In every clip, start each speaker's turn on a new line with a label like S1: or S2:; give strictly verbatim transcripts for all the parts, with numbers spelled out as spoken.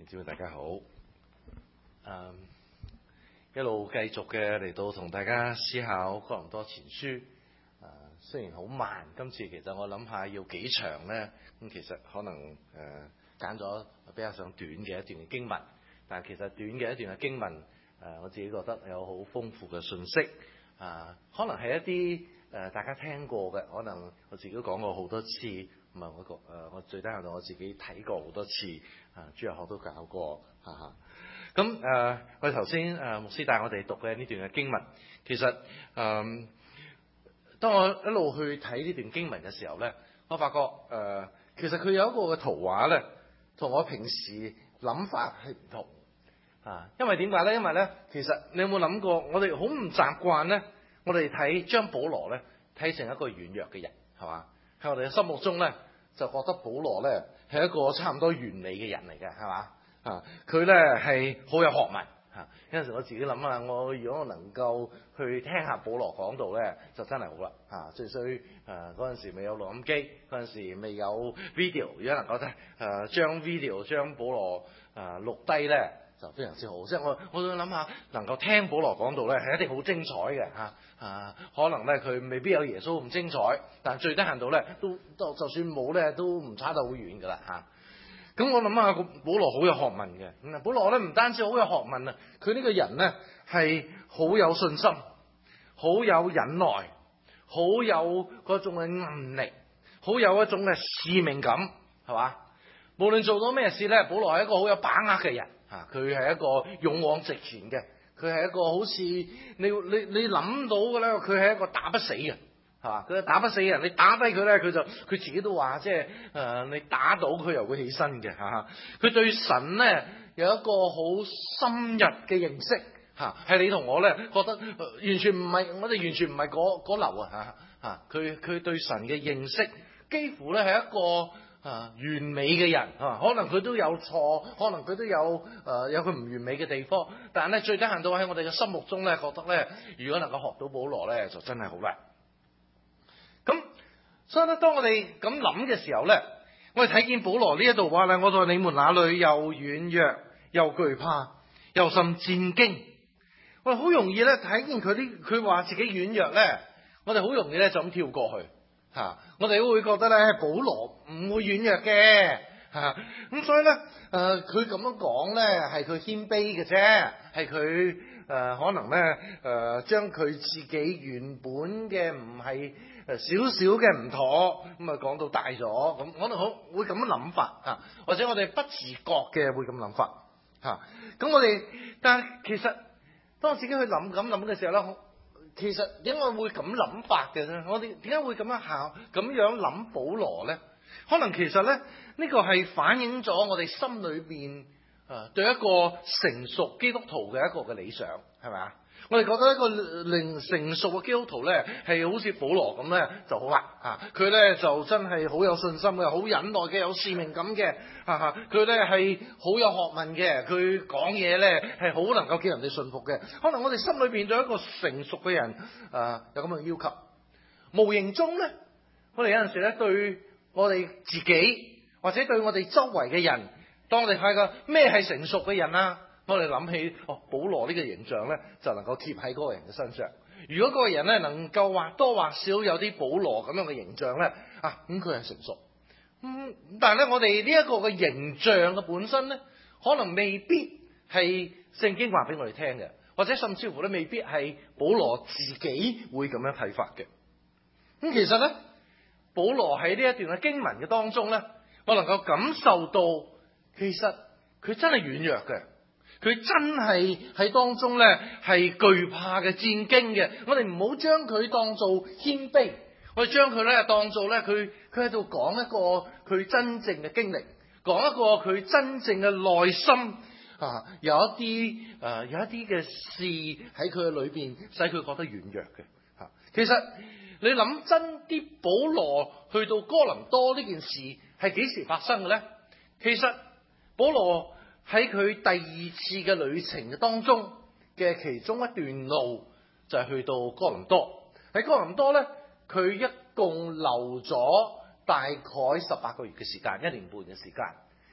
S1: 姊妹大家好，嗯，一路繼續嘅嚟到同大家思考哥林多前書。誒、呃，雖然好慢，今次其實我諗下要幾長呢？咁其實可能誒揀咗比較上短嘅一段嘅經文，但係其實短嘅一段嘅經文，誒、呃、我自己覺得有好豐富嘅信息。啊、呃，可能係一啲誒、呃、大家聽過嘅，可能我自己都講過好多次。唔係我個誒，我最低限度我自己睇過好多次，啊，主日學都教過，哈哈。咁誒、呃，我哋頭先誒牧師帶我哋讀嘅呢段嘅經文，其實誒、呃，當我一路去睇呢段經文嘅時候咧，我發覺誒、呃，其實佢有一個嘅圖畫咧，同我平時諗法係唔同啊。因為點解咧？因為咧，其實你有冇諗過，我哋好唔習慣咧，我哋睇將保羅咧睇成一個軟弱嘅人，係嘛？喺我哋嘅心目中咧，就覺得保羅咧係一個差唔多完美嘅人嚟嘅，係嘛？啊，佢咧係好有學問嚇。有陣時我自己諗下，我如果我能夠去聽下保羅講道咧，就真係好啦嚇。最衰誒嗰陣時未有錄音機，嗰陣時未有 video，如果能夠咧誒將 video 將保羅誒錄低咧，就非常之好。即係我我想諗下，能夠聽保羅講道咧，係一定好精彩嘅嚇。啊，可能咧佢未必有耶穌咁精彩，但係最低限度咧都都就算冇咧都唔差得好遠噶啦嚇。咁、啊、我諗下，保羅好有學問嘅。咁啊，保羅咧唔單止好有學問啊，佢呢個人咧係好有信心，好有忍耐，好有嗰種嘅毅力，好有一種嘅使命感，係嘛？無論做到咩事咧，保羅係一個好有把握嘅人嚇，佢、啊、係一個勇往直前嘅。佢係一個好似你你你諗到嘅咧，佢係一個打不死嘅，係嘛？佢係打不死嘅人，你打低佢咧，佢就佢自己都話，即係誒你打到佢又會起身嘅嚇。佢對神咧有一個好深入嘅認識嚇，係你同我咧覺得、呃、完全唔係，我哋完全唔係嗰嗰流啊嚇嚇。佢佢對神嘅認識幾乎咧係一個。啊，完美嘅人啊，可能佢都有錯，可能佢都有誒、呃、有佢唔完美嘅地方，但係咧最低限度喺我哋嘅心目中咧，覺得咧如果能夠學到保羅咧，就真係好叻。咁所以咧，當我哋咁諗嘅時候咧，我哋睇見保羅呢一度話咧，我在你們那裏又軟弱又懼怕又甚戰驚，我哋好容易咧睇見佢啲佢話自己軟弱咧，我哋好容易咧就咁跳過去。嚇、啊！我哋都會覺得咧，保羅唔會軟弱嘅嚇。咁、啊、所以咧，誒佢咁樣講咧，係佢謙卑嘅啫，係佢誒可能咧誒、呃、將佢自己原本嘅唔係誒少少嘅唔妥，咁啊講到大咗，咁可能好會咁樣諗法嚇、啊，或者我哋不自覺嘅會咁諗法嚇。咁、啊、我哋但係其實當自己去諗咁諗嘅時候咧。其實點解會咁諗法嘅咧？我哋點解會咁樣考咁樣諗保羅咧？可能其實咧呢、呢個係反映咗我哋心裏邊啊對一個成熟基督徒嘅一個嘅理想，係咪啊？我哋覺得一個零成熟嘅基督徒咧係好似保羅咁咧就好啦啊！佢咧就真係好有信心嘅，好忍耐嘅，有使命感嘅啊！佢咧係好有學問嘅，佢講嘢咧係好能夠叫人哋信服嘅。可能我哋心裏邊對一個成熟嘅人啊有咁嘅要求，無形中咧，我哋有陣時咧對我哋自己或者對我哋周圍嘅人，當我哋睇個咩係成熟嘅人啊？我哋諗起哦，保羅呢個形象咧，就能夠貼喺嗰個人嘅身上。如果嗰個人咧能夠或多或少有啲保羅咁樣嘅形象咧，啊咁佢係成熟。咁、嗯、但係咧，我哋呢一個嘅形象嘅本身咧，可能未必係聖經話俾我哋聽嘅，或者甚至乎咧未必係保羅自己會咁樣睇法嘅。咁、嗯、其實咧，保羅喺呢一段嘅經文嘅當中咧，我能夠感受到，其實佢真係軟弱嘅。佢真係喺當中咧係懼怕嘅、戰驚嘅。我哋唔好將佢當做謙卑，我哋將佢咧當做咧佢佢喺度講一個佢真正嘅經歷，講一個佢真正嘅內心啊，有一啲誒、呃、有一啲嘅事喺佢嘅裏邊，使佢覺得軟弱嘅嚇、啊。其實你諗真啲，保羅去到哥林多呢件事係幾時發生嘅咧？其實保羅喺佢第二次嘅旅程嘅當中嘅其中一段路就係去到哥林多。喺哥林多咧，佢一共留咗大概十八個月嘅時間，一年半嘅時間。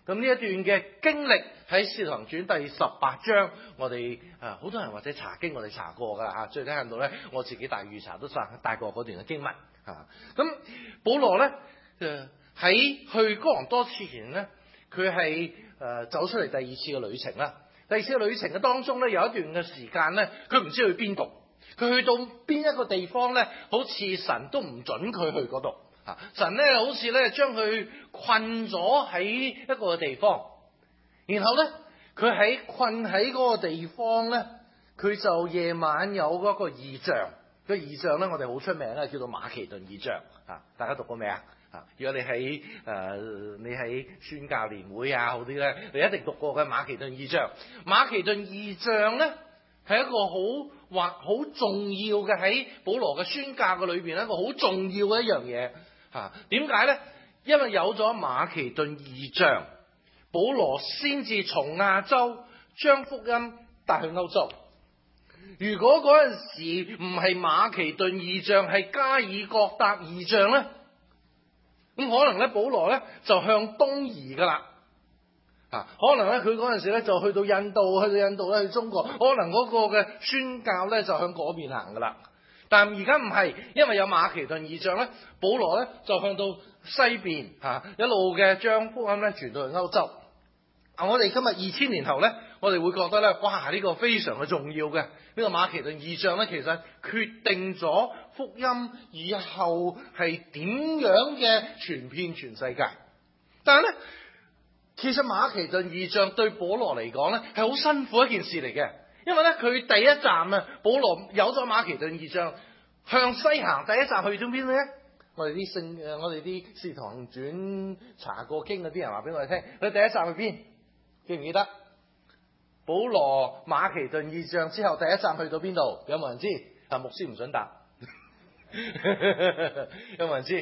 S1: 咁呢一段嘅經歷喺《使徒行傳》第十八章，我哋誒好多人或者查經，我哋查過噶嚇。最低限度咧，我自己大預查都查帶過嗰段嘅經文嚇。咁保羅咧誒喺去哥林多之前咧，佢係誒走出嚟第二次嘅旅程啦。第二次嘅旅程嘅當中咧，有一段嘅時間咧，佢唔知去邊度，佢去到邊一個地方咧，好似神都唔準佢去嗰度。神咧好似咧將佢困咗喺一個地方，然後咧佢喺困喺嗰個地方咧，佢就夜晚有嗰個異象。個異象咧，我哋好出名咧，叫做馬其頓異象啊！大家讀過未啊？啊！如果你喺誒、呃、你喺宣教年會啊好啲咧，你一定讀過嘅馬其頓異象。馬其頓異象咧係一個好或好重要嘅，喺保羅嘅宣教嘅裏邊一個好重要嘅一樣嘢。嚇，點解咧？因為有咗馬其頓異象，保羅先至從亞洲將福音帶去歐洲。如果嗰陣時唔係馬其頓異象，係加爾各答異象咧，咁可能咧保羅咧就向東移噶啦。啊，可能咧佢嗰陣時咧就去到印度，去到印度咧去中國，可能嗰個嘅宣教咧就向嗰邊行噶啦。但而家唔係，因為有馬其頓異象咧，保羅咧就向到西邊嚇、啊、一路嘅將福音咧傳到去歐洲。啊，我哋今日二千年後咧，我哋會覺得咧，哇！呢、這個非常嘅重要嘅呢、這個馬其頓異象咧，其實決定咗福音以後係點樣嘅傳遍全世界。但係咧，其實馬其頓異象對保羅嚟講咧係好辛苦一件事嚟嘅。因為咧，佢第一站啊，保羅有咗馬其頓異象，向西行，第一站去到邊咧？我哋啲聖誒，我哋啲《使徒行傳》查過經嗰啲人話俾我哋聽，佢第一站去邊？記唔記得？保羅馬其頓異象之後，第一站去到邊度？有冇人知？啊，牧師唔准答。有冇人知？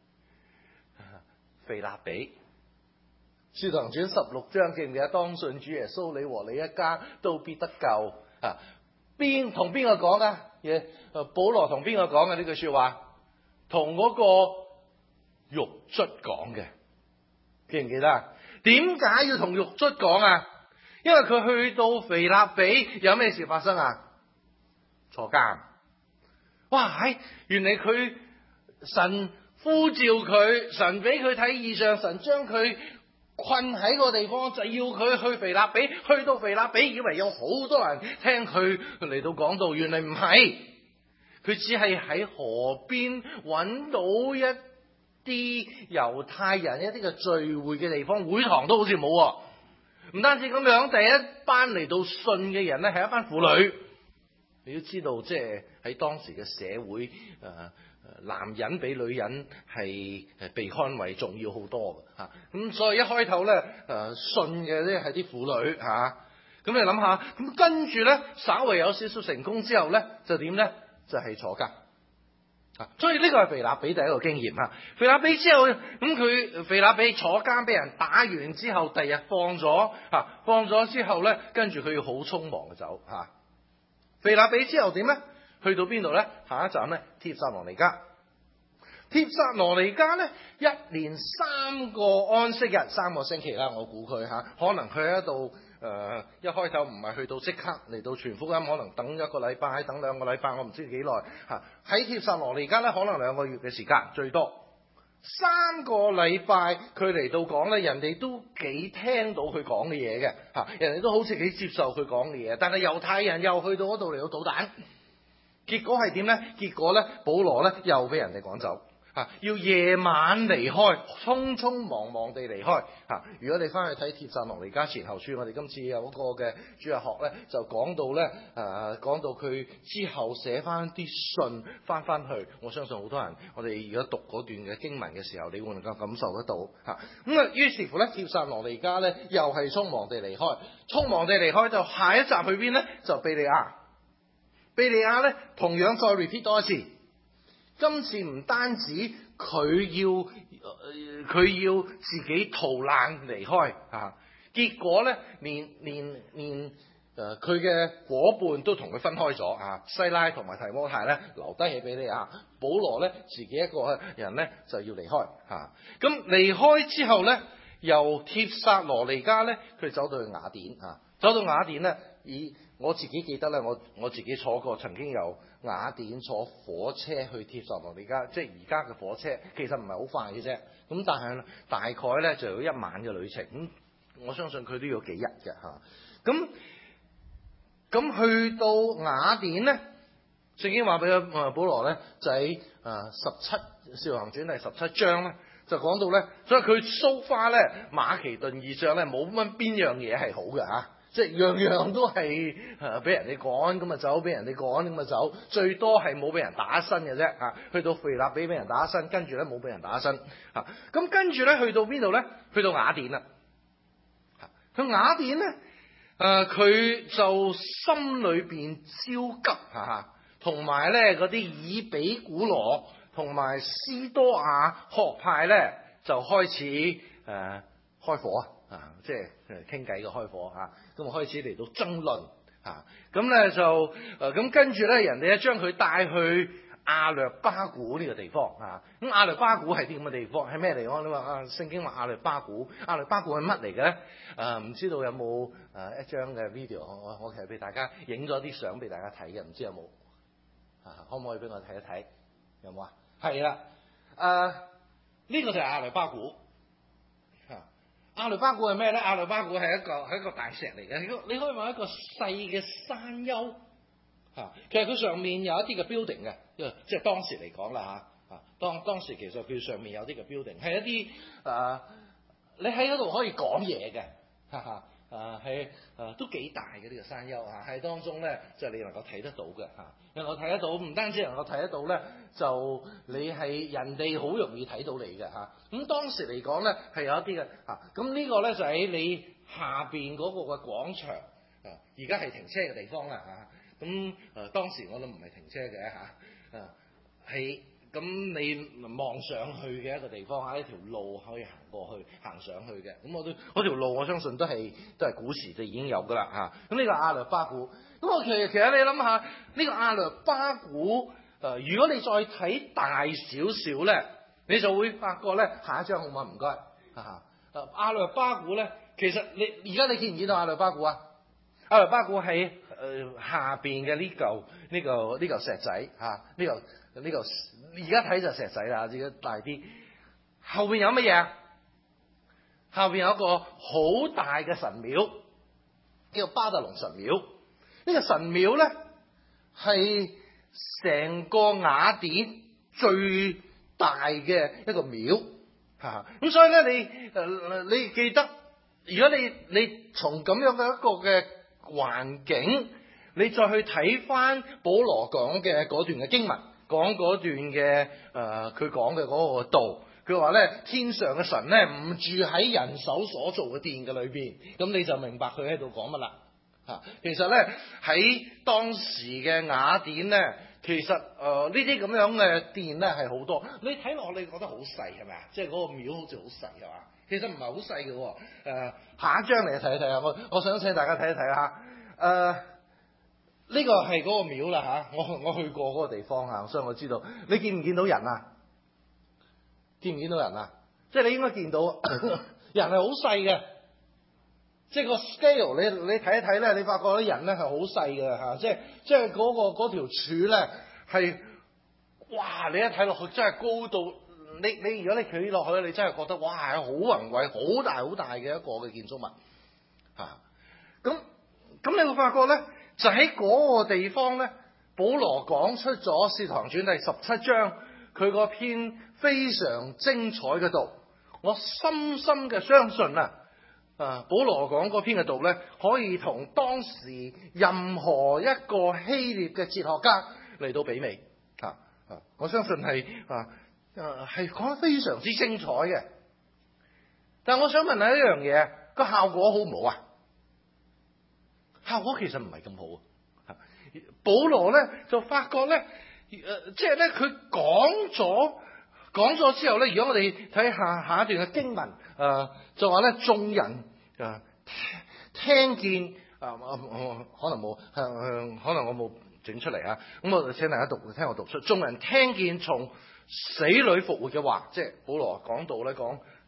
S1: 腓立比。《使徒行傳》十六章記唔記得？當信主耶穌，你和你一家都必得救啊！邊同邊個講啊？嘢，保羅同邊個講嘅呢句說話？同嗰個獄卒講嘅，記唔記得？點解要同獄卒講啊？因為佢去到腓立比，有咩事發生啊？坐監。哇！係，原來佢神呼召佢，神俾佢睇異象，神將佢困喺個地方，就要佢去腓立比。去到腓立比，以為有好多人聽佢嚟到講道，原來唔係，佢只係喺河邊揾到一啲猶太人一啲嘅聚會嘅地方，會堂都好似冇。唔單止咁樣，第一班嚟到信嘅人咧係一班婦女。你都知道，即係喺當時嘅社會，誒、呃。男人比女人係誒被看為重要好多嘅嚇，咁、啊、所以一開頭咧誒信嘅咧係啲婦女嚇，咁、啊、你諗下，咁跟住咧稍為有少少成功之後咧就點咧？就係、是、坐監啊！所以呢個係腓立比第一個經驗嚇。腓立比之後咁佢腓立比坐監俾人打完之後，第日放咗嚇、啊，放咗之後咧，跟住佢要好匆忙嘅走嚇。腓立比之後點咧？去到邊度咧？下一站咧，帖撒羅尼迦。帖撒羅尼迦咧，一連三個安息日，三個星期啦，我估佢嚇，可能佢喺度誒，一開頭唔係去到即刻嚟到傳福音，可能等一個禮拜，等兩個禮拜，我唔知幾耐嚇。喺帖撒羅尼迦咧，可能兩個月嘅時間最多。三個禮拜佢嚟到講咧，人哋都幾聽到佢講嘅嘢嘅嚇，人哋都好似幾接受佢講嘅嘢，但係猶太人又去到嗰度嚟到搗蛋。結果係點咧？結果咧，保羅咧又俾人哋趕走，吓要夜晚離開，匆匆忙忙地離開。吓，如果你翻去睇帖撒羅尼迦前後書，我哋今次有嗰個嘅主日學咧，就講到咧，誒、呃，講到佢之後寫翻啲信翻翻去。我相信好多人，我哋如果讀嗰段嘅經文嘅時候，你會能夠感受得到。吓，咁啊，於是乎咧，帖撒羅尼迦咧又係匆忙地離開，匆忙地離開就下一站去邊咧？就庇哩亞。庇哩亞咧，同樣再 repeat 多一次。今次唔單止佢要，佢、呃、要自己逃難離開啊！結果咧，連連連誒佢嘅夥伴都同佢分開咗啊！西拉同埋提摩太咧留低喺庇哩亞，保羅咧自己一個人咧就要離開嚇。咁、啊、離開之後咧，
S2: 由帖撒羅尼迦咧，佢走到去雅典啊，走到雅典咧，以我自己記得咧，我我自己坐過，曾經由雅典坐火車去帖撒羅尼迦，即係而家嘅火車，其實唔係好快嘅啫。咁但係大概咧就有一晚嘅旅程。咁我相信佢都要幾日嘅嚇。咁咁去到雅典咧，聖經話俾阿保羅咧，就喺啊十七使徒行傳第十七章咧，就講到咧，所以佢 so far 咧馬其頓異象咧冇乜邊樣嘢係好嘅嚇。即係樣樣都係誒俾人哋趕咁啊走，俾人哋趕咁啊走，最多係冇俾人打身嘅啫嚇。去到腓立比俾人打身，跟住咧冇俾人打身嚇。咁跟住咧去到邊度咧？去到雅典啦。去雅典咧誒，佢、呃、就心裏邊焦急嚇，同埋咧嗰啲以比古羅同埋斯多亞學派咧就開始誒、呃、開火啊！啊，即係傾偈嘅開火嚇，咁啊開始嚟到爭論嚇，咁咧就誒咁跟住咧，人哋咧將佢帶去亞略巴古呢個地方嚇。咁亞略巴古係啲咁嘅地方，係咩地方？你話啊，聖經話亞略巴古，亞略巴古係乜嚟嘅咧？誒唔知道有冇誒一張嘅 video？我我其實俾大家影咗啲相俾大家睇嘅，唔知有冇啊？可唔可以俾我睇一睇？有冇啊？係啦，誒呢個就係亞略巴古。亞略巴古係咩咧？亞略巴古係一個係一個大石嚟嘅，你可以話一個細嘅山丘嚇。其實佢上面有一啲嘅 building 嘅，即係當時嚟講啦嚇。啊，當當時其實佢上面有啲嘅 building 係一啲誒、呃，你喺嗰度可以講嘢嘅，哈哈。啊，係啊，都幾大嘅呢、這個山丘啊，喺當中咧就你能夠睇得到嘅嚇，能夠睇得到，唔單止能夠睇得到咧，就你係人哋好容易睇到你嘅嚇。咁、啊、當時嚟講咧係有一啲嘅嚇，咁、啊、呢個咧就喺你下邊嗰個嘅廣場啊，而家係停車嘅地方啦嚇。咁、啊、誒、啊、當時我都唔係停車嘅嚇，啊係。咁你望上去嘅一個地方嚇，一條路可以行過去、行上去嘅。咁我都嗰條路，我相信都係都係古時就已經有噶啦嚇。咁呢個亞略巴古，咁我其實其實你諗下，呢、呢個亞略巴古，誒、呃，如果你再睇大少少咧，你就會發覺咧，下一張好唔好？唔該嚇。誒，亞略巴古咧，其實你而家你見唔見到亞略巴古啊？亞略巴古喺誒、呃、下邊嘅呢嚿呢嚿呢嚿石仔嚇，呢嚿呢嚿而家睇就石仔啦，而家大啲。後邊有乜嘢？後邊有一個好大嘅神廟，叫巴特龍神廟。呢、這個神廟咧係成個雅典最大嘅一個廟嚇。咁所以咧，你誒你記得，如果你你從咁樣嘅一個嘅環境，你再去睇翻保羅講嘅嗰段嘅經文，講嗰段嘅誒佢講嘅嗰個道，佢話咧天上嘅神咧唔住喺人手所做嘅殿嘅裏邊，咁你就明白佢喺度講乜啦嚇。其實咧喺當時嘅雅典咧，其實誒呢啲咁樣嘅殿咧係好多，你睇落你覺得好細係咪啊？即係嗰個廟好似好細係嘛？其實唔係好細嘅喎。誒下一張嚟睇一睇啊！我我想請大家睇一睇下。誒、呃、呢、這個係嗰個廟啦嚇，我我去過嗰個地方嚇，所以我知道。你見唔見到人啊？見唔見到人啊？即係你應該見到人係好細嘅，即係個 scale 你你睇一睇咧，你發覺啲人咧係好細嘅嚇，即係即係嗰個嗰條柱咧係哇！你一睇落去真係高到你你如果你企落去，你真係覺得哇係好宏偉、好大好大嘅一個嘅建築物嚇。咁咁你會發覺咧，就喺嗰個地方咧，保羅講出咗《使徒行傳》第十七章，佢嗰篇非常精彩嘅道，我深深嘅相信啊，啊，保羅講嗰篇嘅道咧，可以同當時任何一個希臘嘅哲學家嚟到媲美啊啊！我相信係啊啊係講得非常之精彩嘅。但係我想問下一樣嘢，個效果好唔好啊？效果其實唔係咁好啊！保羅咧就發覺咧，誒、呃，即係咧佢講咗講咗之後咧，如果我哋睇下下一段嘅經文，誒、呃，就話咧眾人誒、呃、聽見啊、呃，可能冇向向，可能我冇整出嚟啊，咁我請大家讀，聽我讀出，眾人聽見從死裏復活嘅話，即係保羅講到咧講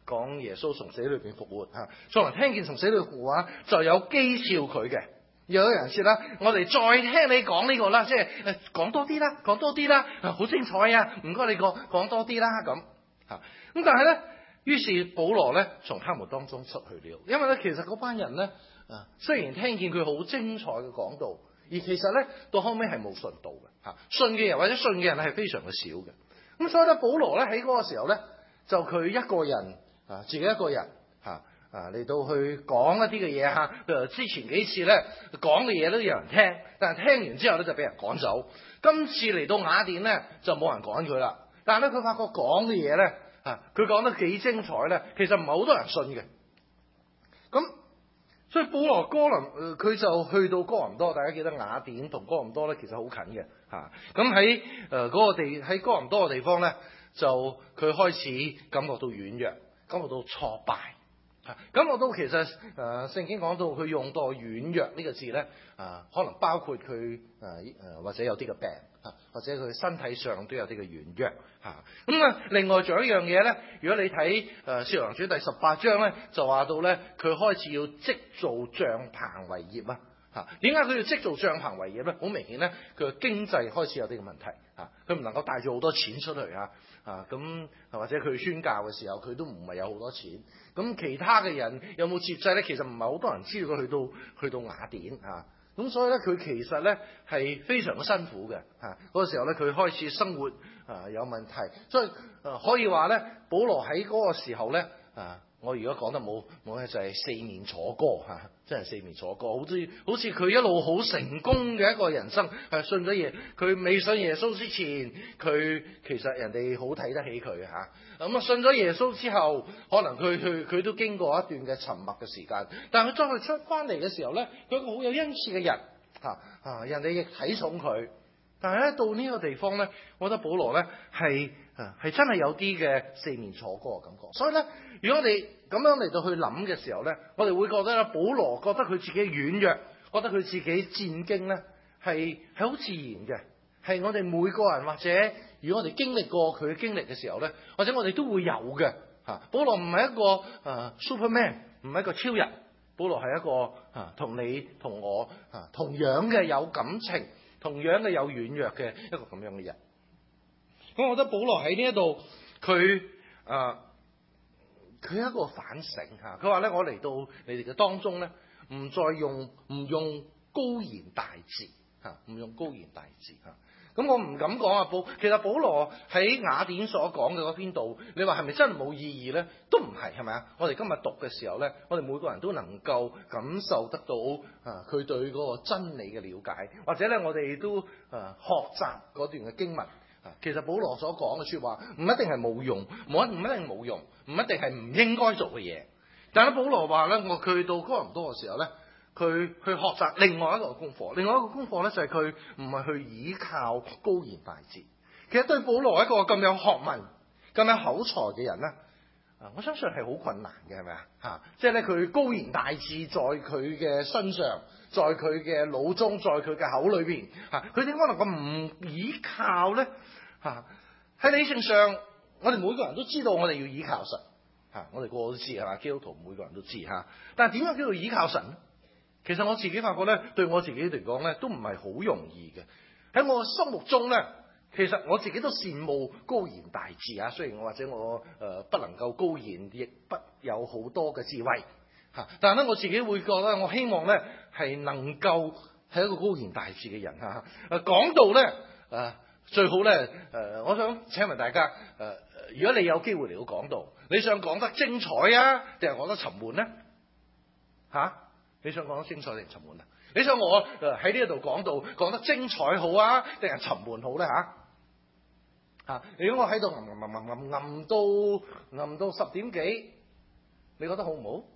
S2: 講耶穌從死裏邊復活嚇，眾人聽見從死裏復活話，就有譏笑佢嘅。有人説啦，我哋再聽你講呢個啦，即係誒講多啲啦，講多啲啦，好精彩啊！唔該你講講多啲啦咁嚇。咁但係咧，於是保羅咧從他們當中出去了，因為咧其實嗰班人咧啊，雖然聽見佢好精彩嘅講道，而其實咧到後尾係冇信道嘅嚇，信嘅人或者信嘅人係非常嘅少嘅。咁所以咧，保羅咧喺嗰個時候咧，就佢一個人啊，自己一個人嚇。啊！嚟到去講一啲嘅嘢嚇，譬如之前幾次咧講嘅嘢都有人聽，但係聽完之後咧就俾人趕走。今次嚟到雅典咧就冇人趕佢啦。但係咧佢發覺講嘅嘢咧嚇，佢講得幾精彩咧，其實唔係好多人信嘅。咁所以保羅哥林佢就去到哥林多，大家記得雅典同哥林多咧其實好近嘅嚇。咁喺誒嗰個地喺哥林多嘅地方咧，就佢開始感覺到軟弱，感覺到挫敗。咁我都其實誒聖、呃、經講到佢用到軟弱呢個字咧，啊、呃、可能包括佢誒誒或者有啲嘅病啊，或者佢身體上都有啲嘅軟弱嚇。咁啊，另外仲有一樣嘢咧，如果你睇誒《使徒行傳》第十八章咧，就話到咧佢開始要織造帳篷為業啊嚇。點解佢要織造帳篷為業咧？好明顯咧，佢嘅經濟開始有啲嘅問題嚇，佢唔能夠帶住好多錢出去嚇。啊，咁或者佢宣教嘅時候，佢都唔係有好多錢。咁其他嘅人有冇接濟咧？其實唔係好多人知道佢去到去到雅典啊。咁所以咧，佢其實咧係非常嘅辛苦嘅。嚇、啊，嗰、那個時候咧，佢開始生活啊有問題。所以啊，可以話咧，保羅喺嗰個時候咧啊。我如果講得冇冇咧，就係四面楚歌嚇、啊，真係四面楚歌。好似好似佢一路好成功嘅一個人生，係信咗耶，佢未信耶穌之前，佢其實人哋好睇得起佢嚇。咁啊，信咗耶穌之後，可能佢佢佢都經過一段嘅沉默嘅時間，但係佢再出翻嚟嘅時候咧，佢一個好有恩賜嘅人嚇啊，人哋亦睇重佢。但係咧到呢個地方咧，我覺得保羅咧係啊係真係有啲嘅四面楚歌嘅感覺。所以咧，如果我哋咁樣嚟到去諗嘅時候咧，我哋會覺得咧，保羅覺得佢自己軟弱，覺得佢自己戰兢咧係係好自然嘅，係我哋每個人或者如果我哋經歷過佢嘅經歷嘅時候咧，或者我哋都會有嘅嚇。保羅唔係一個啊 Superman，唔係一個超人，保羅係一個啊同你同我啊同樣嘅有感情。同樣嘅有軟弱嘅一個咁樣嘅人，咁我覺得保羅喺呢一度，佢啊，佢一個反省嚇。佢話咧：我嚟到你哋嘅當中咧，唔再用唔用高言大志嚇，唔用高言大志嚇。咁我唔敢講啊，保其實保羅喺雅典所講嘅嗰篇道，你話係咪真係冇意義咧？都唔係，係咪啊？我哋今日讀嘅時候咧，我哋每個人都能夠感受得到啊，佢對嗰個真理嘅了解，或者咧我哋都啊學習嗰段嘅經文啊。其實保羅所講嘅説話唔一定係冇用，冇唔一定冇用，唔一定係唔應該做嘅嘢。但係咧，保羅話咧，我去到哥林多嘅時候咧，佢去學習另外一個功課，另外一個功課咧就係佢唔係去依靠高言大志。其實對保羅一個咁有學問、咁有口才嘅人咧，啊，我相信係好困難嘅，係咪啊？嚇，即係咧佢高言大志在佢嘅身上，在佢嘅腦中，在佢嘅口裏邊，嚇，佢點可能咁唔依靠咧？嚇，喺理性上，我哋每個人都知道我哋要依靠神，嚇，我哋個個都知係嘛？基督徒每個人都知嚇，但係點樣叫做依靠神咧？其實我自己發覺咧，對我自己嚟講咧，都唔係好容易嘅。喺我心目中咧，其實我自己都羨慕高言大志啊。雖然我或者我誒、呃、不能夠高言，亦不有好多嘅智慧嚇，但係咧我自己會覺得，我希望咧係能夠係一個高言大志嘅人嚇。誒講到咧誒最好咧誒、呃，我想請問大家誒、呃，如果你有機會嚟到講道，你想講得精彩啊，定係講得沉悶咧？嚇、啊？你想講得精彩定沉悶啊？你想我誒喺呢一度講到講得精彩好啊，定係沉悶好咧嚇？嚇！如果我喺度吟吟吟吟吟吟到吟到十點幾，你覺得好唔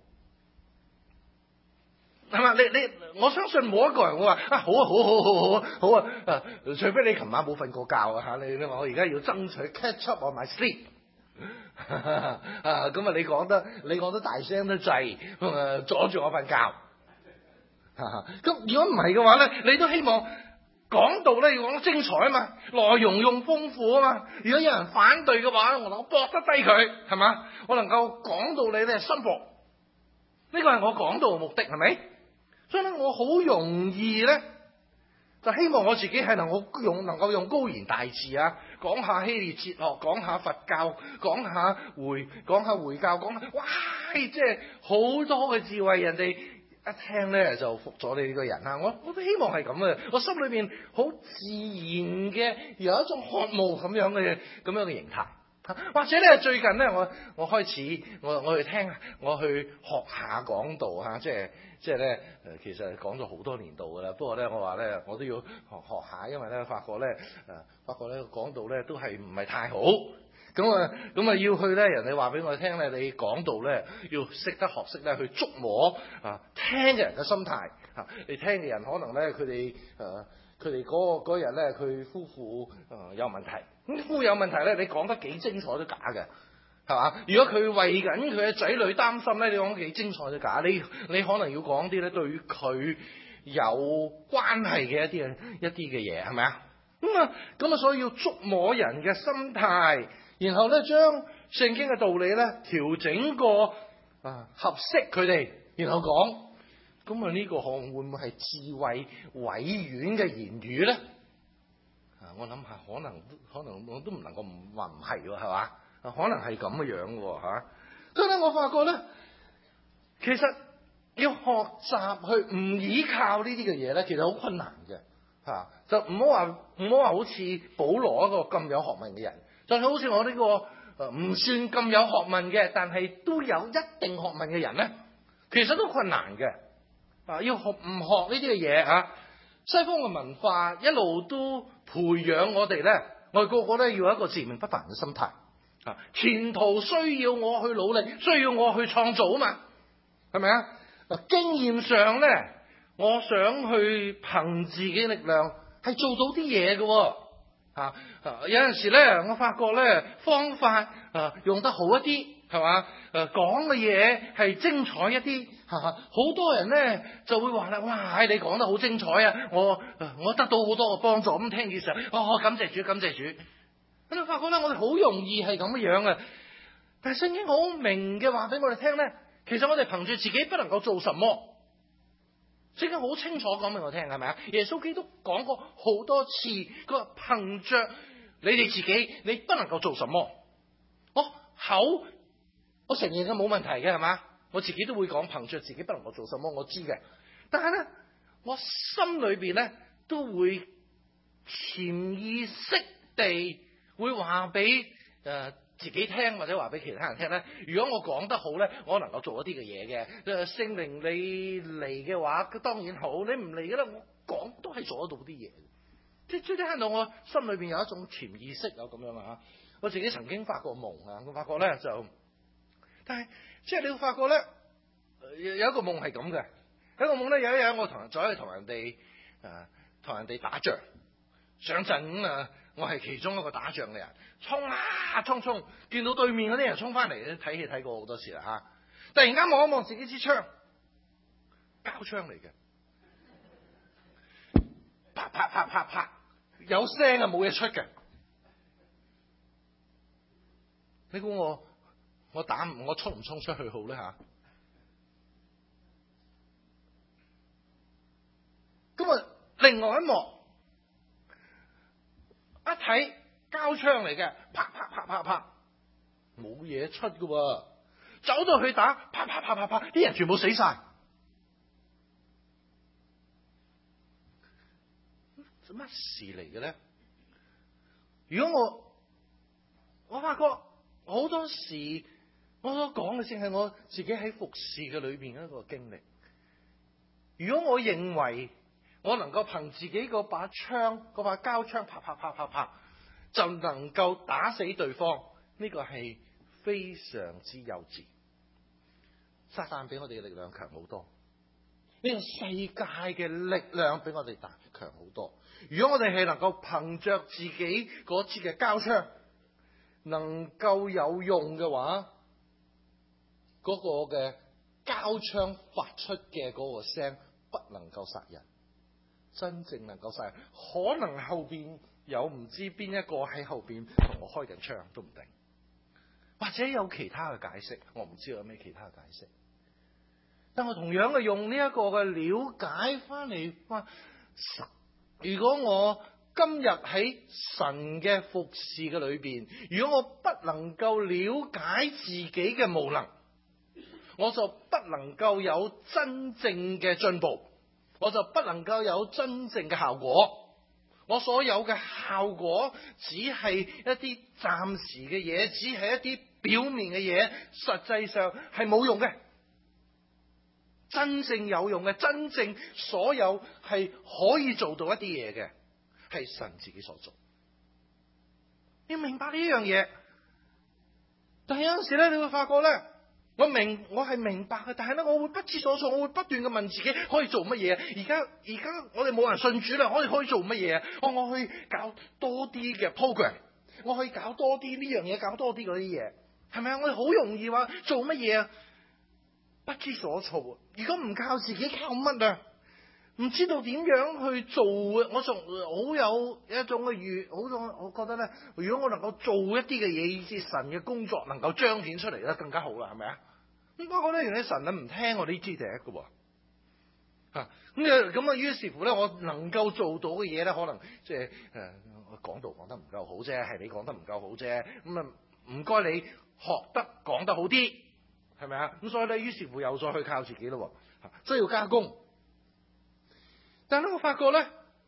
S2: 好？係嘛？你你我相信冇一個人會話啊好啊好好好好啊好啊！啊，除非你琴晚冇瞓過覺啊嚇！你你話我而家要爭取 catch up on my sleep 啊咁啊！你講得你講得大聲得滯，誒阻住我瞓覺。咁如果唔係嘅話咧，你都希望講道咧要講得精彩啊嘛，內容用豐富啊嘛。如果有人反對嘅話，我能夠駁得低佢，係嘛？我能夠講道理咧心服，呢個係我講道嘅目的，係咪？所以咧，我好容易咧，就希望我自己係能夠用能夠用高言大智啊，講下希臘哲學，講下佛教，講下回講下回教，講下哇，即係好多嘅智慧，人哋一聽咧就服咗你呢個人啊！我我都希望係咁嘅，我心裏邊好自然嘅有一種渴慕咁樣嘅咁樣嘅形態。或者咧最近咧，我我開始我我去聽，我去學下講道嚇，即係即係咧誒，其實講咗好多年度噶啦。不過咧，我話咧我都要學學下，因為咧發覺咧誒，發覺咧講道咧都係唔係太好。咁啊咁啊要去咧，人哋話俾我聽咧，你講道咧要識得學識咧去觸摸啊聽嘅人嘅心態嚇。你聽嘅人可能咧佢哋誒佢哋嗰嗰日咧佢夫婦誒有問題。咁夫有問題咧，你講得幾精彩都假嘅，係嘛？如果佢為緊佢嘅仔女擔心咧，你講得幾精彩都假。你你可能要講啲咧對於佢有關係嘅一啲嘅一啲嘅嘢，係咪啊？咁啊咁啊，所以要觸摸人嘅心態，然後咧將聖經嘅道理咧調整個啊合適佢哋，然後講。咁啊呢個可能會唔會係智慧委婉嘅言語咧？我諗下，可能可能我都唔能夠唔話唔係喎，係嘛？可能係咁嘅樣喎嚇。所以咧，我發覺咧，其實要學習去唔依靠呢啲嘅嘢咧，其實好困難嘅嚇。就唔好話唔好話好似保羅一個咁有學問嘅人，就算好似我呢個誒唔算咁有學問嘅，但係都有一定學問嘅人咧，其實都困難嘅。啊，要學唔學呢啲嘅嘢啊？西方嘅文化一路都培養我哋咧，我哋個個咧要有一個自命不凡嘅心態啊！前途需要我去努力，需要我去創造啊嘛，係咪啊？嗱，經驗上咧，我想去憑自己力量係做到啲嘢嘅，啊啊！有陣時咧，我發覺咧方法啊用得好一啲，係嘛？誒講嘅嘢係精彩一啲。好多人咧就會話啦，哇！你講得好精彩啊！我我得到好多嘅幫助，咁聽嘅時候，哦，感謝主，感謝主。咁你發覺咧，我哋好容易係咁樣嘅。但係聖經好明嘅話俾我哋聽咧，其實我哋憑住自己不能夠做什麼。聖經好清楚講俾我聽，係咪啊？耶穌基督講過好多次，佢話憑着你哋自己，你不能夠做什麼。我口我承認佢冇問題嘅，係嘛？我自己都會講，憑着自己不能夠做什麼，我知嘅。但係咧，我心裏邊咧都會潛意識地會話俾誒自己聽，或者話俾其他人聽咧。如果我講得好咧，我能夠做一啲嘅嘢嘅。誒，聖靈你嚟嘅話，當然好；你唔嚟嘅咧，我講都係做得到啲嘢。即係最低限度，我心裏邊有一種潛意識有咁樣啊。我自己曾經發過夢啊，我發覺咧就，但係。即係你會發覺咧，有一個夢係咁嘅，有一個夢咧，有一日我同人再去同人哋誒同人哋打仗，上陣咁啊，我係其中一個打仗嘅人，衝啊衝衝，見到對面嗰啲人衝翻嚟，睇戲睇過好多次啦嚇，突然間望一望自己支槍，膠槍嚟嘅，啪啪啪啪啪，有聲啊，冇嘢出嘅，你估我？我打唔我衝唔衝出去好咧吓？咁啊，另外一幕一睇膠槍嚟嘅，啪啪啪啪啪，冇嘢出㗎喎，走到去打，啪啪啪啪啪，啲人全部死晒，乜事嚟嘅咧？如果我我發覺好多時。我所講嘅正係我自己喺服侍嘅裏邊一個經歷。如果我認為我能夠憑自己嗰把槍、嗰把膠槍，啪啪啪啪啪，就能夠打死對方，呢個係非常之幼稚。撒旦比我哋嘅力量強好多，呢個世界嘅力量比我哋大強好多。如果我哋係能夠憑着自己嗰支嘅膠槍，能夠有用嘅話，嗰個嘅膠槍發出嘅嗰個聲不能夠殺人， 真正能夠晒，可能後邊有唔知邊一個喺後邊同我開緊槍都唔定，或者有其他嘅解釋，我唔知道有咩其他嘅解釋。但我同樣嘅用呢一個嘅了解翻嚟話，如果我今日喺神嘅服侍嘅裏邊，如果我不能夠了解自己嘅無能，我就不能夠有真正嘅進步，我就不能夠有真正嘅效果。我所有嘅效果只係一啲暫時嘅嘢，只係一啲表面嘅嘢，實際上係冇用嘅。真正有用嘅，真正所有係可以做到一啲嘢嘅，係神自己所做。你要明白呢樣嘢，但係有陣時咧，你會發覺咧，我明我係明白嘅，但係咧，我會不知所措，我會不斷嘅問自己可以做乜嘢？而家而家我哋冇人信主啦，我哋可以做乜嘢？我我去搞多啲嘅 program， 我可以搞多啲呢樣嘢，搞多啲嗰啲嘢，係咪啊？我哋好容易話做乜嘢啊？不知所措啊！如果唔靠自己，靠乜啊？唔知道點樣去做啊！我仲好有一種嘅預，好種我覺得咧，如果我能夠做一啲嘅嘢，以至神嘅工作能夠彰顯出嚟咧，更加好啦，係咪啊？咁不過咧，原來神啊唔聽我呢支笛嘅喎，嚇咁啊咁啊，於是乎咧，我能夠做到嘅嘢咧，可能即係誒講道講得唔夠好啫，係你講得唔夠好啫，咁啊唔該你學得講得好啲。係咪啊？咁所以咧，於是乎又再去靠自己咯，需要加工。但係咧，我發覺咧，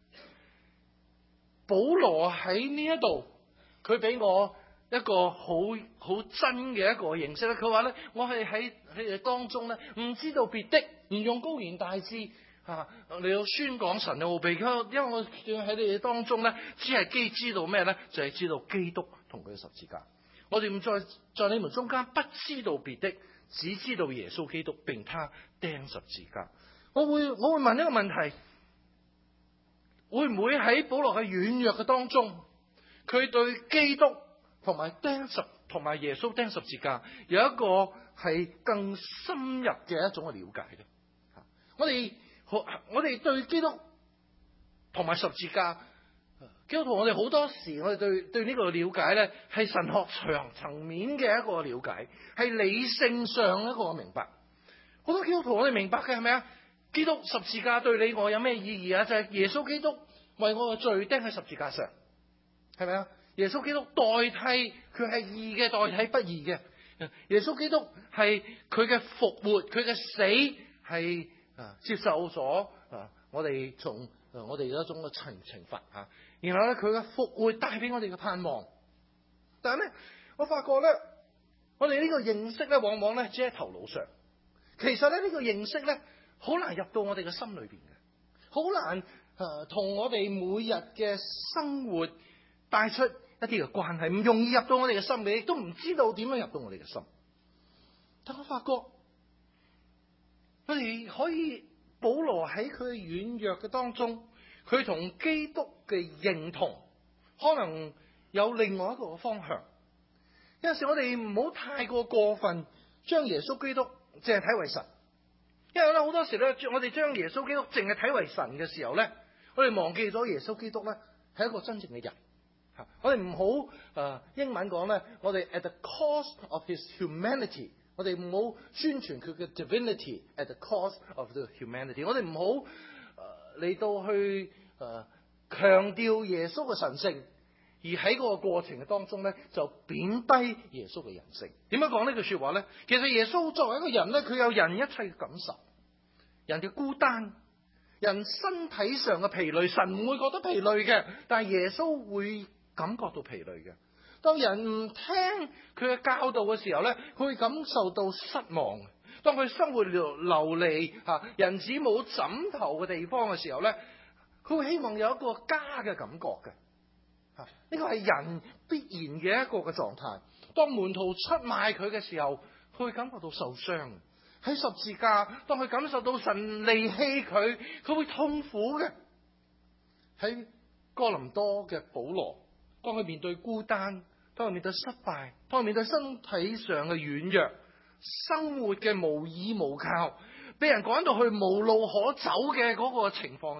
S2: 保羅喺呢一度，佢俾我一個好好真嘅一個認識咧。佢話咧，我係喺喺當中咧，唔知道別的，唔用高言大智嚇嚟到宣講神嘅奧秘。因為我喺你哋當中咧，只係基知道咩咧？就係、是、知道基督同佢嘅十字架。我哋唔再在你們中間不知道別的。只知道耶穌基督並他釘十字架。我會我會問一個問題，會唔會喺保羅嘅軟弱嘅當中，佢對基督同埋釘十同埋耶穌釘十字架有一個係更深入嘅一種嘅了解咧？我哋我哋對基督同埋十字架，基督徒我哋好多時我哋對對呢個了解咧，係神學上層面嘅一個了解，係理性上一個明白。好多基督徒我哋明白嘅係咪啊？基督十字架對你我有咩意義啊？就係、是、耶穌基督為我嘅罪釘喺十字架上，係咪啊？耶穌基督代替，佢係義嘅代替不義嘅。耶穌基督係佢嘅復活，佢嘅死係啊接受咗啊我哋從我哋一種嘅懲懲罰吓。然後咧，佢嘅復活帶俾我哋嘅盼望。但係咧，我發覺咧，我哋呢個認識咧，往往咧只喺頭腦上。其實咧，呢個認識咧，好難入到我哋嘅心裏邊嘅，好難誒同我哋每日嘅生活帶出一啲嘅關係，唔容易入到我哋嘅心裏，亦都唔知道點樣入到我哋嘅心。但我發覺，我哋可以保羅喺佢軟弱嘅當中，佢同基督嘅認同，可能有另外一個方向。有陣時我哋唔好太過過分，將耶穌基督淨係睇為神。因為咧好多時咧，我哋將耶穌基督淨係睇為神嘅時候咧，我哋忘記咗耶穌基督咧係一個真正嘅人。吓，我哋唔好誒英文講咧，我哋 at the cost of his humanity， 我哋唔好宣傳佢嘅 divinity at the cost of the humanity。我哋唔好誒嚟到去誒強調耶穌嘅神性，而喺嗰個過程嘅當中咧，就貶低耶穌嘅人性。點樣講呢句說話咧？其實耶穌作為一個人咧，佢有人一切嘅感受，人嘅孤單，人身體上嘅疲累，神唔會覺得疲累嘅，但係耶穌會感覺到疲累嘅。當人唔聽佢嘅教導嘅時候咧，佢會感受到失望。當佢生活流流離吓，人只冇枕頭嘅地方嘅時候咧，佢會希望有一個家嘅感覺嘅。吓，呢個係人必然嘅一個嘅狀態。當門徒出賣佢嘅時候，佢會感覺到受傷。喺十字架，當佢感受到神離棄佢，佢會痛苦嘅。喺哥林多嘅保羅，當佢面對孤單，當佢面對失敗，當佢面對身體上嘅軟弱，生活嘅無依無靠，俾人趕到去無路可走嘅嗰個情況對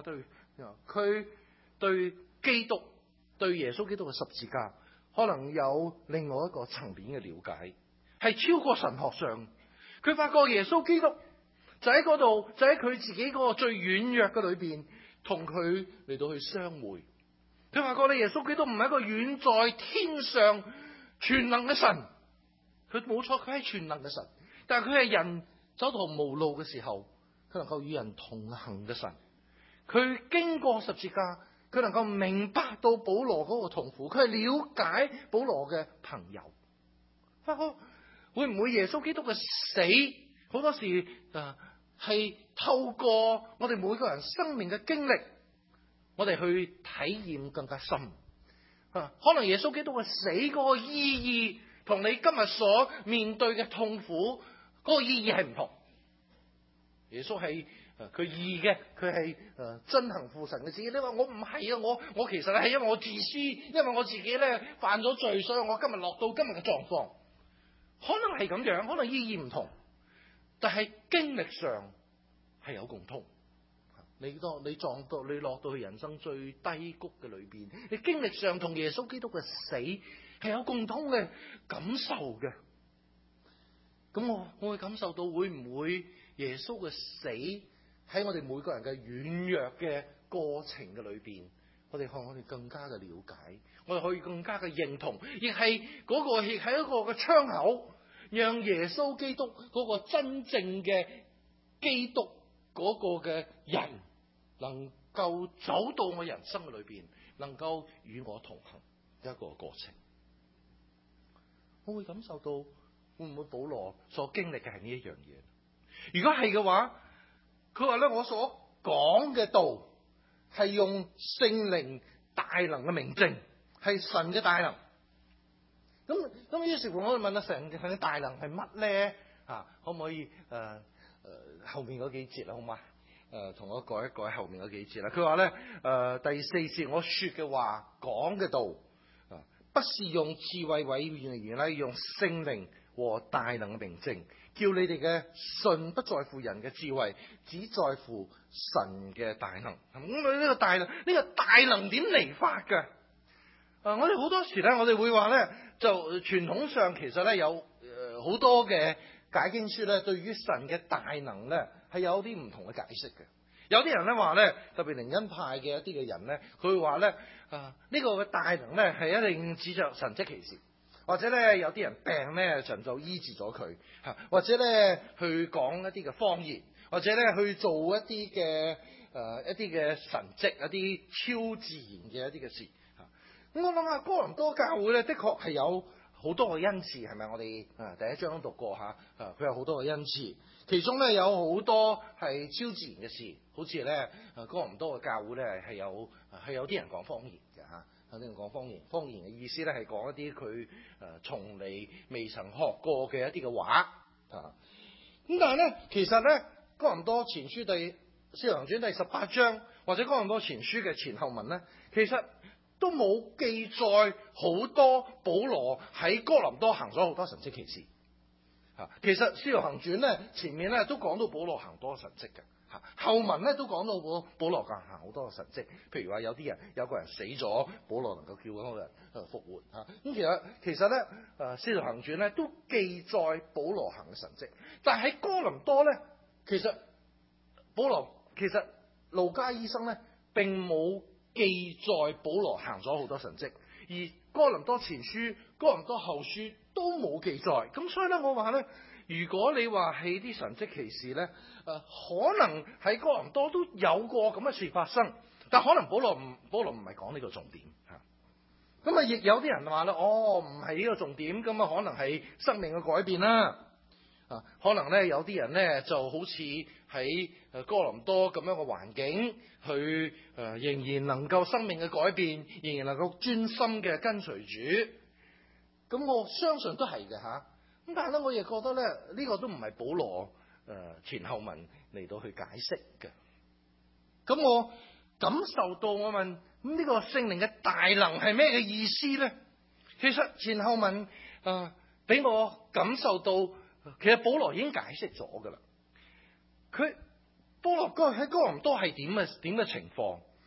S2: 佢對基督、對耶穌基督嘅十字架，可能有另外一個層面嘅了解，係超過神學上。佢發覺耶穌基督就喺嗰度，就喺佢自己嗰個最軟弱嘅裏邊，同佢嚟到去相會。佢發覺咧，耶穌基督唔係一個遠在天上全能嘅神，佢冇錯，佢係全能嘅神，但係佢係人走投無路嘅時候，佢能夠與人同行嘅神。佢經過十字架，佢能夠明白到保羅嗰個痛苦，佢係了解保羅嘅朋友。發覺會唔會耶穌基督嘅死好多時啊係透過我哋每個人生命嘅經歷，我哋去體驗更加深啊？可能耶穌基督嘅死嗰個意義，同你今日所面對嘅痛苦嗰個意義係唔同。耶穌係佢義嘅，佢係誒遵行父神嘅旨意。你話我唔係啊，我我其實係因為我自私，因為我自己咧犯咗罪，所以我今日落到今日嘅狀況。可能係咁樣，可能意義唔同，但係經歷上係有共通。你當你撞到你落到去人生最低谷嘅裏邊，你經歷上同耶穌基督嘅死係有共通嘅感受嘅。咁我我會感受到會唔會耶穌嘅死喺我哋每個人嘅軟弱嘅過程嘅裏邊，我哋看我哋更加嘅了解，我哋可以更加嘅認同，亦係嗰個亦係一個嘅窗口，讓耶穌基督嗰個真正嘅基督嗰個嘅人能夠走到我人生嘅裏邊，能夠與我同行一個過程。我會感受到會唔會保羅所經歷嘅係呢一樣嘢？如果係嘅話，佢話咧，我所講嘅道係用聖靈大能嘅明證，係神嘅大能。咁咁於是乎我哋問下神嘅大能係乜咧？啊，可唔可以誒誒、呃呃、後面嗰幾節啦，好嘛？誒、呃，同我改一改後面嗰幾節啦。佢話咧誒第四節，我說嘅話講嘅道啊，不是用智慧委婉嘅言語，用聖靈和大能嘅明證，叫你哋嘅信不在乎人嘅智慧，只在乎神嘅大能。咁佢呢個大能，呢、這個大能點嚟法㗎？啊，我哋好多時咧，我哋會話咧，就傳統上其實咧有誒好、呃、多嘅解經書咧，對於神嘅大能咧係有啲唔同嘅解釋嘅。有啲人咧話咧，特別靈恩派嘅一啲嘅人咧，佢會話咧啊，呢、這個嘅大能咧係一定指着神蹟奇事。或者咧有啲人病咧，神就醫治咗佢嚇；或者咧去講一啲嘅方言，或者咧去做一啲嘅誒一啲嘅神蹟，一啲超自然嘅一啲嘅事嚇。咁我諗下哥林多教會咧，的確係有好多嘅恩賜，係咪？我哋啊第一章都讀過嚇，啊佢有好多嘅恩賜，其中咧有好多係超自然嘅事，好似咧啊哥林多嘅教會咧係有係有啲人講方言嘅嚇。肯定講方言，方言嘅意思咧係講一啲佢誒從嚟未曾學過嘅一啲嘅話啊。咁但係咧，其實咧哥林多前書第使徒行傳第十八章或者哥林多前書嘅前後文咧，其實都冇記載好多保羅喺哥林多行咗好多神蹟奇事啊。其實使徒行傳咧前面咧都講到保羅行多神蹟嘅。後文咧都講到保保羅行行好多嘅神蹟，譬如話有啲人有個人死咗，保羅能夠叫嗰個人誒復活嚇。咁其實其實咧誒《使徒行傳》咧都記載保羅行嘅神蹟，但係喺哥林多咧，其實保羅其實路加醫生咧並冇記載保羅行咗好多神蹟，而哥林多前書、哥林多後書都冇記載。咁所以咧，我話咧。如果你話係啲神蹟奇事咧，誒、呃、可能喺哥林多都有過咁嘅事發生，但可能保羅唔保羅唔係講呢個重點嚇。咁啊，亦有啲人話咧，哦唔係呢個重點，咁啊可能係生命嘅改變啦。啊，可能咧有啲人咧就好似喺誒哥林多咁樣嘅環境，去誒、呃、仍然能夠生命嘅改變，仍然能夠專心嘅跟隨主。咁我相信都係嘅嚇。咁但係咧，我亦覺得咧，呢、這個都唔係保羅誒、呃、前後文嚟到去解釋嘅。咁我感受到我問咁呢個聖靈嘅大能係咩嘅意思咧？其實前後文誒俾、呃、我感受到，其實保羅已經解釋咗噶啦。佢保羅哥喺哥林多係點嘅點嘅情況？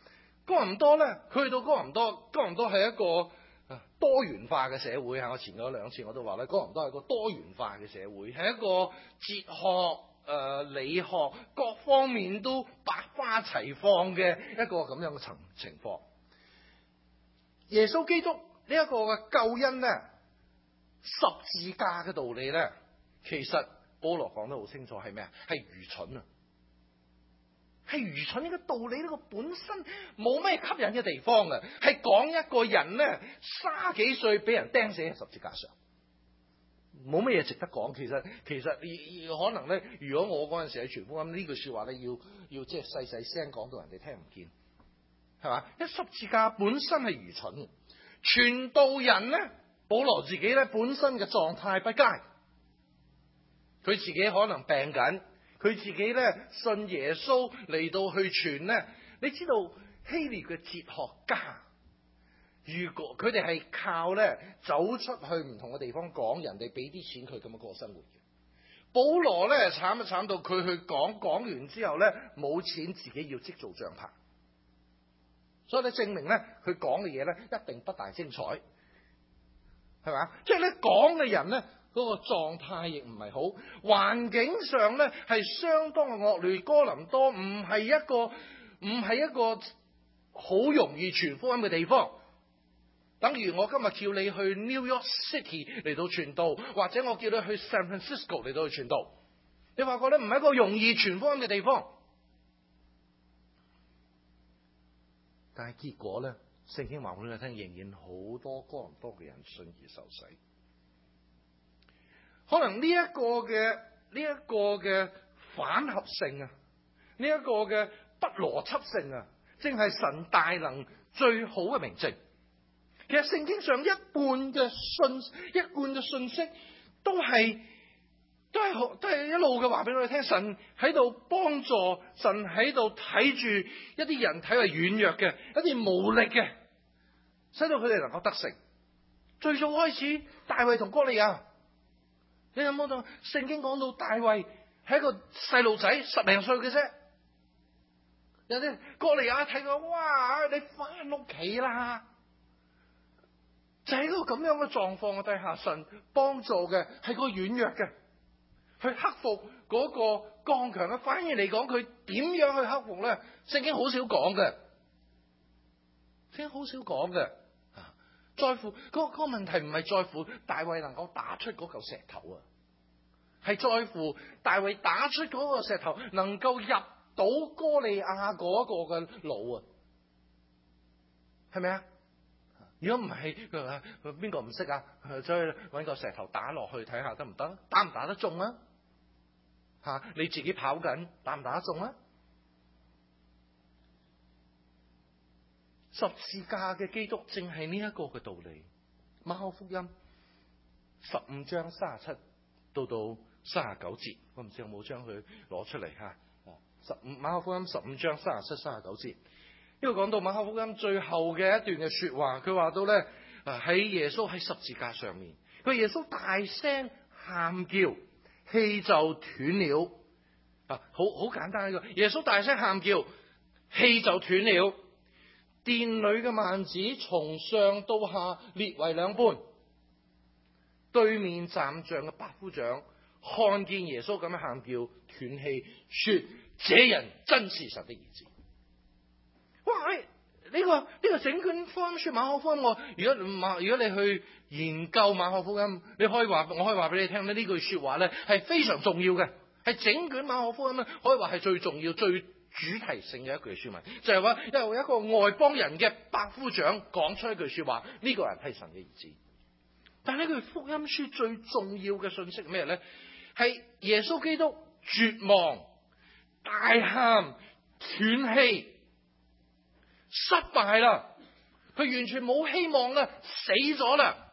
S2: 哥林多咧，佢去到哥林多，哥林多係一個多元化嘅社會啊！我前嗰兩次我都話咧，哥林多係一個多元化嘅社會，係一個哲學、誒、呃、理學各方面都百花齊放嘅一個咁樣嘅情情況。耶穌基督呢一個嘅救恩咧，十字架嘅道理咧，其實保羅講得好清楚，係咩啊？係愚蠢啊！係愚蠢呢個道理，呢個本身冇咩吸引嘅地方嘅，係講一個人咧，卅幾歲俾人釘死喺十字架上，冇乜嘢值得講。其實其實可能咧，如果我嗰陣時喺傳福音呢句說話咧，要要即係細細聲講到人哋聽唔見，係嘛？因為十字架本身係愚蠢嘅，傳道人咧，保羅自己咧本身嘅狀態不佳，佢自己可能病緊。佢自己咧信耶穌嚟到去傳咧，你知道希臘嘅哲學家，如果佢哋係靠咧走出去唔同嘅地方講，人哋俾啲錢佢咁樣過生活嘅。保羅咧慘就慘到佢去講，講完之後咧冇錢，自己要即做帳棚，所以咧證明咧佢講嘅嘢咧一定不大精彩，係嘛？即係咧講嘅人咧。嗰個狀態亦唔係好，環境上咧係相當嘅惡劣。哥林多唔係一個唔係一個好容易傳福音嘅地方。等於我今日叫你去 New York City 嚟到傳道，或者我叫你去 San Francisco 嚟到去傳道，你話覺得唔係一個容易傳福音嘅地方。但係結果咧，聖經話俾你聽，仍然好多哥林多嘅人信而受洗。可能呢一個嘅呢一個嘅反合性啊，呢一個嘅不邏輯性啊，正係神大能最好嘅明證。其實聖經上一半嘅信一半嘅信息都係都係都係一路嘅話俾我哋聽，神喺度幫助，神喺度睇住一啲人睇為軟弱嘅，一啲無力嘅，使到佢哋能夠得勝。最早開始，大衛同歌利亞。你有冇到聖經講到大衛係一個細路仔，十零歲嘅啫？有啲歌利亞睇佢，哇！你翻屋企啦！就喺個咁樣嘅狀況嘅底下，神幫助嘅係個軟弱嘅，去克服嗰個剛強嘅。反而嚟講，佢點樣去克服咧？聖經好少講嘅，聖經好少講嘅。在乎嗰、那個問題唔係在乎大衛能夠打出嗰嚿石頭啊，係在乎大衛打出嗰個石頭能夠入到歌利亞嗰個嘅腦啊，係咪啊？如果唔係，佢話邊個唔識啊？再搵個石頭打落去睇下得唔得？打唔打得中啊？吓，你自己跑緊，打唔打得中啊？十字架嘅基督正係呢一個嘅道理。馬可福音十五章三十七到到三十九節，我唔知有冇將佢攞出嚟吓。十五馬可福音十五章三十七、三十九節，呢個講到馬可福音最後嘅一段嘅說話，佢話到咧，喺耶穌喺十字架上面，佢耶穌大聲喊叫，氣就斷了。啊，好好簡單呢個，耶穌大聲喊叫，氣就斷了。殿裏嘅幔子從上到下裂為兩半，對面站着嘅百夫長看見耶穌咁樣喊叫斷氣，說：這人真是神的兒子。哇！呢、這個呢、這個整卷福音書馬可福音，我如果馬如果你去研究馬可福音，你可以話我可以話俾你聽咧，呢句說話咧係非常重要嘅，係整卷馬可福音咧可以話係最重要、最主題性嘅一句說話，就係話因為一個外邦人嘅百夫長講出一句說話，呢、這個人係神嘅兒子。但係呢句福音書最重要嘅信息係咩咧？係耶穌基督絕望、大喊、斷氣、失敗啦，佢完全冇希望啦，死咗啦。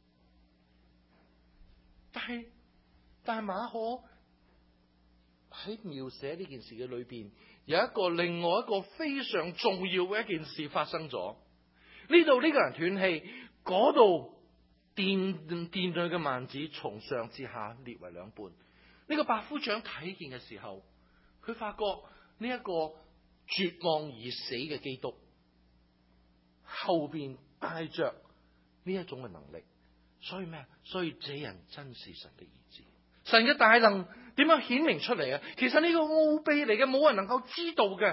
S2: 但係但係馬可喺描寫呢件事嘅裏邊，有一個另外一個非常重要嘅一件事發生咗。呢度呢個人斷氣，嗰度殿殿裏嘅幔子從上至下裂為兩半。呢個百夫長睇見嘅時候，佢發覺呢一個絕望而死嘅基督， 後邊帶着呢一種嘅能力。所以咩？所以這人真是神的兒子。神嘅大能點樣顯明出嚟啊？其實呢個奧秘嚟嘅，冇人能夠知道嘅。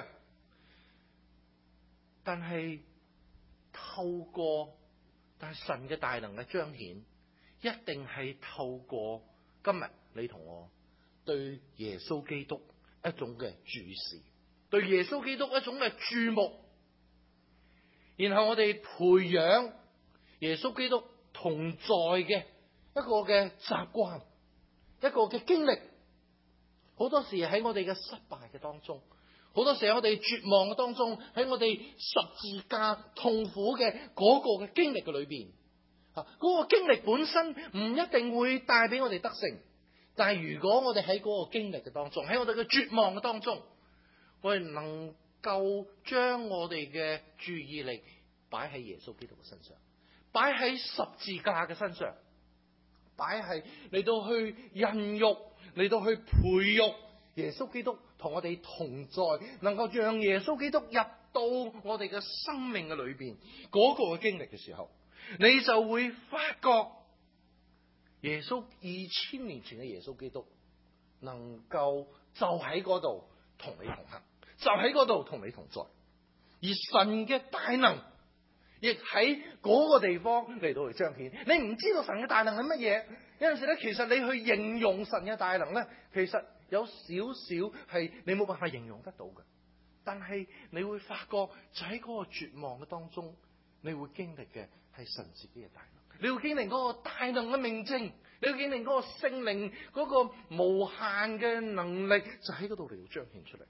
S2: 但係透過，但係神嘅大能嘅彰顯，一定係透過今日你同我對耶穌基督一種嘅注視，對耶穌基督一種嘅注目，然後我哋培養耶穌基督同在嘅一個嘅習慣，一個嘅經歷。好多時喺我哋嘅失敗嘅當中，好多時喺我哋絕望嘅當中，喺我哋十字架痛苦嘅嗰個嘅經歷嘅裏邊，啊，嗰個經歷本身唔一定會帶俾我哋得勝，但係如果我哋喺嗰個經歷嘅當中，喺我哋嘅絕望嘅當中，我哋能夠將我哋嘅注意力擺喺耶穌基督嘅身上，擺喺十字架嘅身上，擺喺嚟到去孕育，嚟到去培育耶穌基督同我哋同在，能夠讓耶穌基督入到我哋嘅生命嘅裏邊嗰個嘅經歷嘅時候，你就會發覺耶穌二千年前嘅耶穌基督能夠就喺嗰度同你同行，就喺嗰度同你同在，而神嘅大能亦喺嗰個地方嚟到去彰顯。你唔知道神嘅大能係乜嘢，有陣時咧，其實你去形容神嘅大能咧，其實有少少係你冇辦法形容得到嘅。但係你會發覺，就喺嗰個絕望嘅當中，你會經歷嘅係神自己嘅大能，你會經歷嗰個大能嘅明證，你會經歷嗰個聖靈嗰個無限嘅能力，就喺嗰度嚟到彰顯出嚟。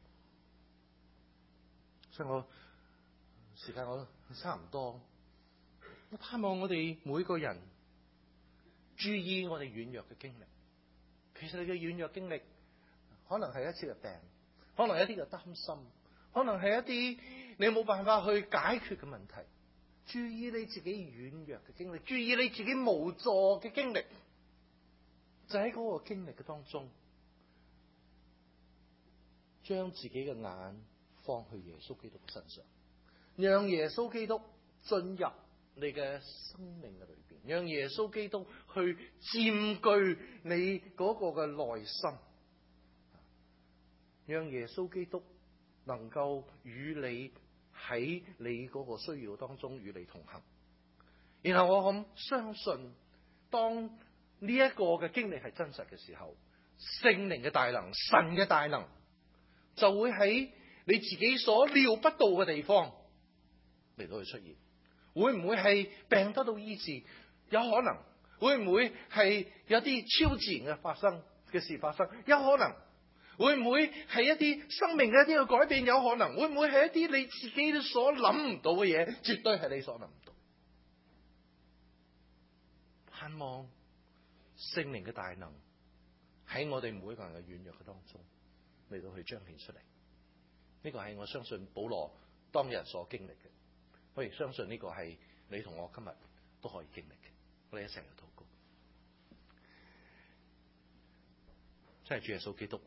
S2: 所以我時間我差唔多，我盼望我哋每個人注意我哋軟弱嘅經歷。其實你嘅軟弱經歷可能係一次嘅病，可能係一啲嘅擔心，可能係一啲你冇辦法去解決嘅問題。注意你自己軟弱嘅經歷，注意你自己無助嘅經歷，就喺嗰個經歷嘅當中，將自己嘅眼放去耶穌基督嘅身上，讓耶穌基督進入你嘅生命嘅裏邊，讓耶穌基督去佔據你嗰個嘅內心，讓耶穌基督能夠與你喺你嗰個需要當中與你同行。然後我咁相信，當呢一個嘅經歷係真實嘅時候，聖靈嘅大能、神嘅大能就會喺你自己所料不到嘅地方嚟到去出現。會唔會係病得到醫治？有可能。會唔會係有啲超自然嘅發生嘅事發生？有可能。會唔會係一啲生命嘅一啲嘅改變？有可能。會唔會係一啲你自己所諗唔到嘅嘢？絕對係你所諗唔到。盼望聖靈嘅大能喺我哋每一個人嘅軟弱嘅當中嚟到去彰顯出嚟。呢個係我相信保羅當日所經歷嘅。我亦相信呢個係你同我今日都可以經歷嘅。我哋一齊嚟禱告。真係主耶穌基督，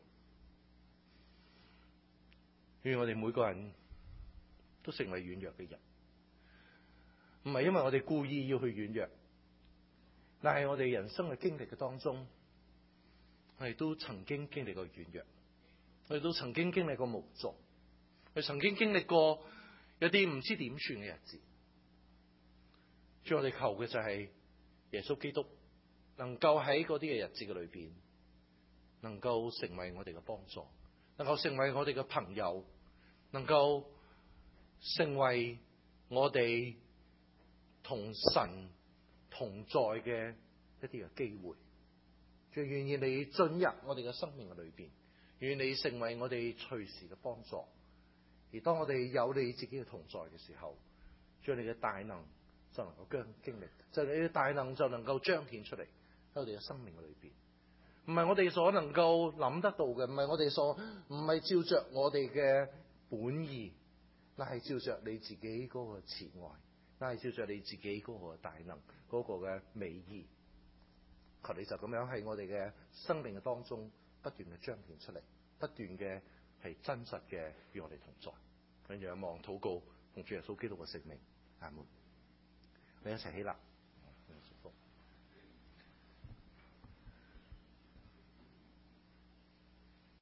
S2: 願我哋每個人都成為軟弱嘅人，唔係因為我哋故意要去軟弱，但係我哋人生嘅經歷嘅當中，我哋都曾經經歷過軟弱，我哋都曾經經歷過無助，我哋曾經經歷過有啲唔知點算嘅日子。主，我哋求嘅就係耶穌基督能夠喺嗰啲嘅日子嘅裏邊，能夠成為我哋嘅幫助，能夠成為我哋嘅朋友，能夠成為我哋同神同在嘅一啲嘅機會。主，願意你進入我哋嘅生命嘅裏邊，願你成為我哋隨時嘅幫助。而當我哋有你自己嘅同在嘅時候，將你嘅大能就能夠將經歷，就你嘅大能就能夠彰顯出嚟喺我哋嘅生命嘅裏邊。唔係我哋所能夠諗得到嘅，唔係我哋所唔係照着我哋嘅本意，但係照着你自己嗰個慈愛，但係照着你自己嗰個大能嗰個嘅美意。求你就咁樣喺我哋嘅生命嘅當中不斷嘅彰顯出嚟，不斷嘅係真實嘅與我哋同在。咁仰望禱告，奉主耶穌基督嘅聖名，阿門。 你一齊起立。